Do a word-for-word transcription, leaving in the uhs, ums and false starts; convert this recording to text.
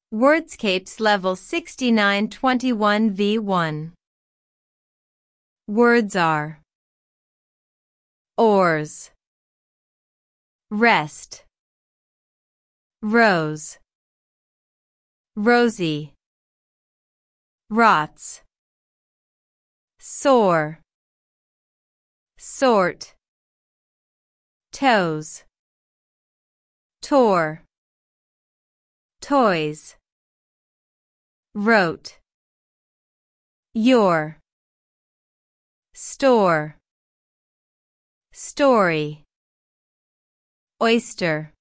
Wordscapes Level sixty-nine twenty-one V one. Words are oars, rest, rose, rosy, rots, sore, sort, toes, tore, toys, wrote, your, store, story, oyster.